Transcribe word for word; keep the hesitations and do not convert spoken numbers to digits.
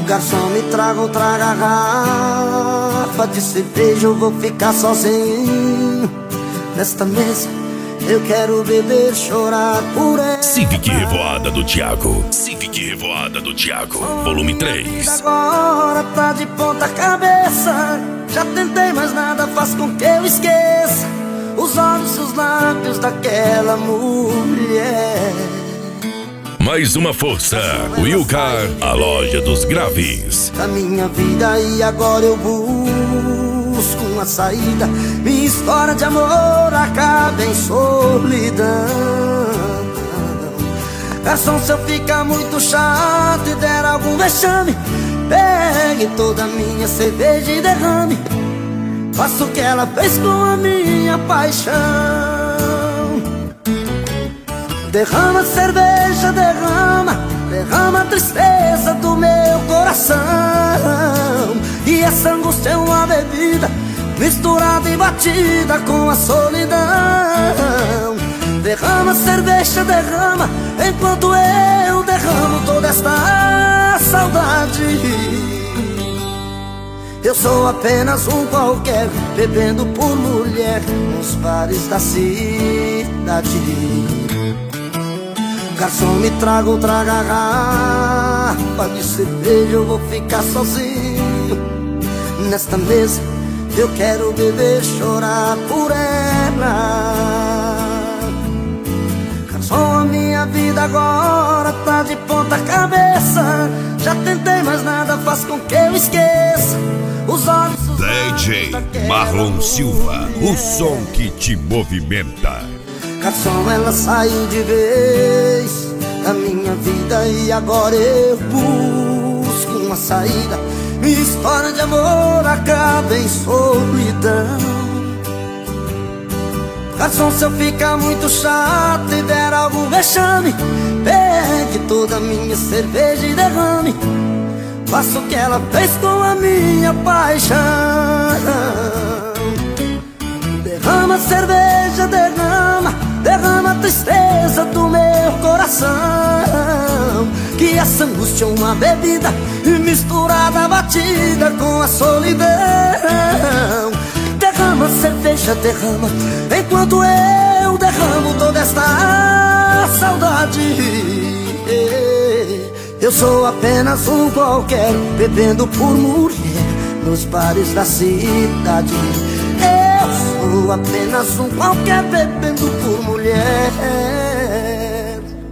Garçom, me traga outra garrafa de cerveja, eu vou ficar sozinho nesta mesa. Eu quero beber, chorar por ela. Civic Revoada do Thiago. Civic Revoada do Thiago, volume três. Agora tá de ponta cabeça. Já tentei, mas nada faz com que eu esqueça os olhos e os lábios daquela mulher. Mais uma força, Wilcar, a loja dos graves. Da minha vida e agora eu busco uma saída. Minha história de amor acaba em solidão. Garçom, se eu ficar muito chato e der algum vexame, pegue toda a minha cerveja e derrame. Faça o que ela fez com a minha paixão. Derrama cerveja, derrama, derrama a tristeza do meu coração. E essa angústia é uma bebida misturada e batida com a solidão. Derrama cerveja, derrama, enquanto eu derramo toda esta saudade. Eu sou apenas um qualquer, bebendo por mulher nos bares da cidade. Garçom, me traga outra garrafa de cerveja, eu vou ficar sozinho nesta mesa. Eu quero beber, chorar por ela. Garçom, a minha vida agora tá de ponta cabeça. Já tentei, mas nada faz com que eu esqueça os olhos. D J Marlon Silva, o som que te movimenta. Garçom, ela saiu de vez da minha vida e agora eu busco uma saída. Minha história de amor acaba em solidão. Garçom, se eu ficar muito chato e der algum vexame, pegue toda a minha cerveja e derrame. Faça o que ela fez com a minha paixão. Derrama cerveja, derrama, derrama a tristeza do meu coração. Que essa angústia é uma bebida misturada, batida com a solidão. Derrama cerveja, derrama, enquanto eu derramo toda esta saudade. Eu sou apenas um qualquer, bebendo por mulher nos bares da cidade. Eu sou apenas um qualquer, bebendo por mulher.